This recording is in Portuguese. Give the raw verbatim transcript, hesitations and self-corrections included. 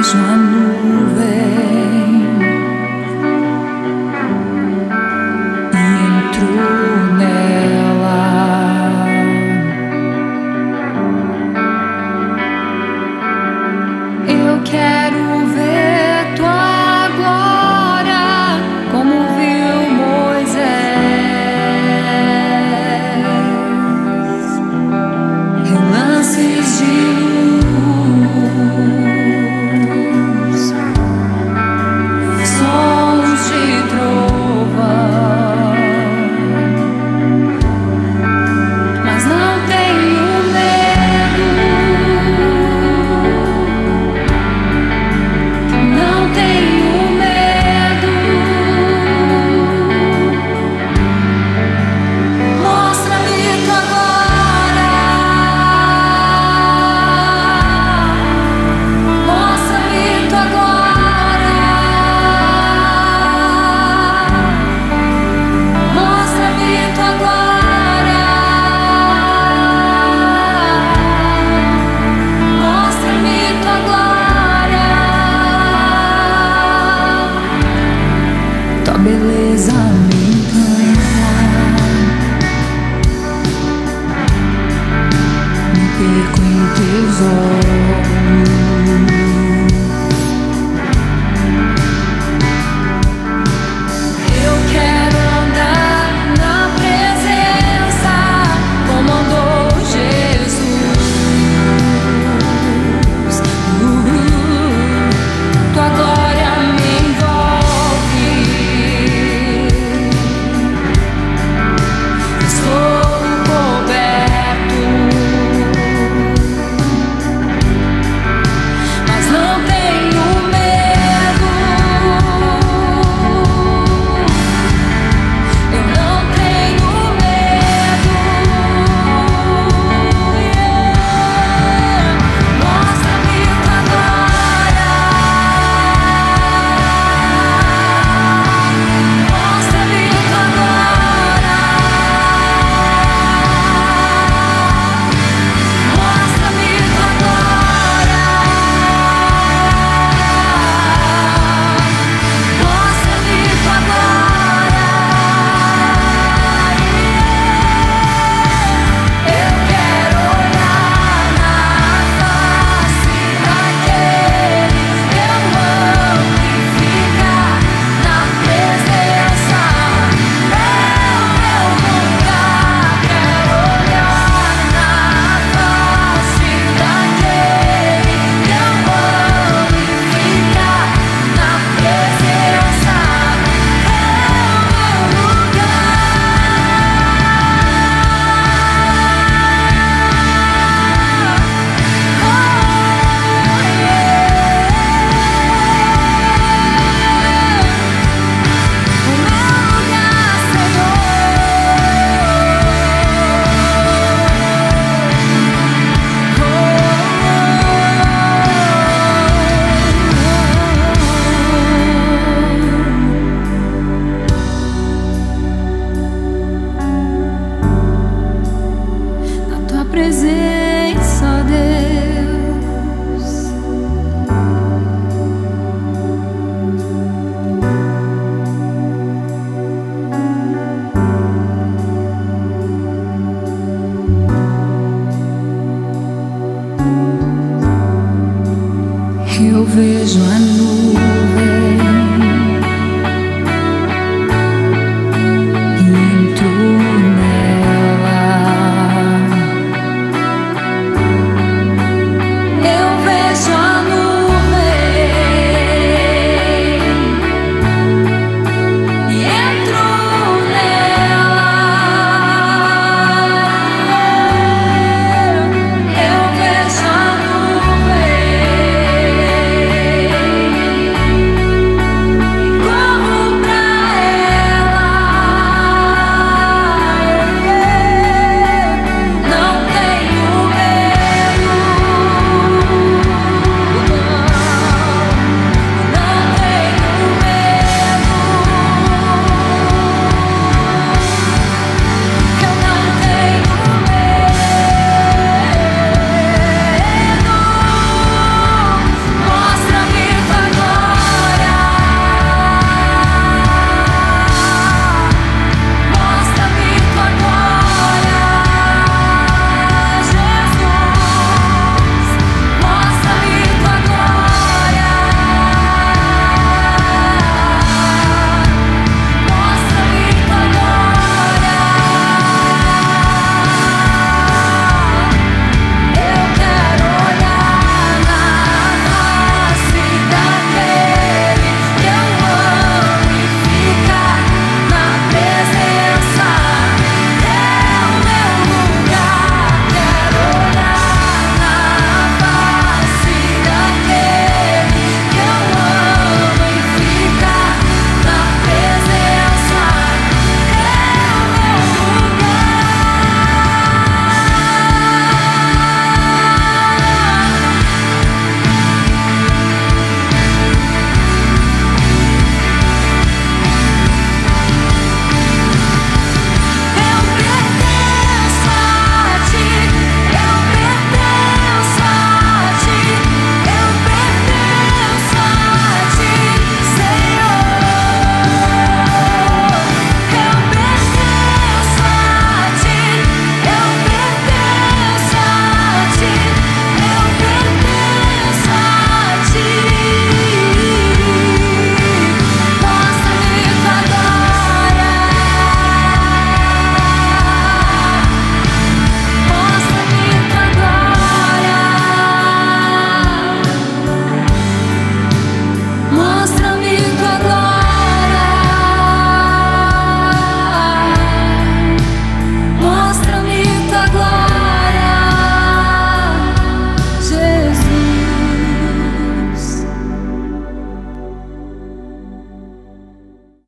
vejo a nuvem e entro nela. Eu quero ver tua glória como viu Moisés. Relances de luz, sons de trovão, mas não tenho medo, não tenho medo. Mostra-me tua glória, mostra-me tua glória, mostra-me tua glória, mostra-me tua glória. Tua beleza me encanta, me perco em teus olhos. Eu quero andar na presença como andou Jesus. Uh, tua glória me envolve. Estou coberto, mas não tenho medo. Eu não tenho medo. Yeah. Mostra-me tua glória, mostra-me tua glória, mostra-me tua glória, mostra-me tua glória. Eu quero olhar na face daquele que eu amo e ficar na presença. É o meu lugar. Quero olhar na face daquele que eu amo e ficar na presença. É o meu na tua presença, Deus. Eu vejo a nuvem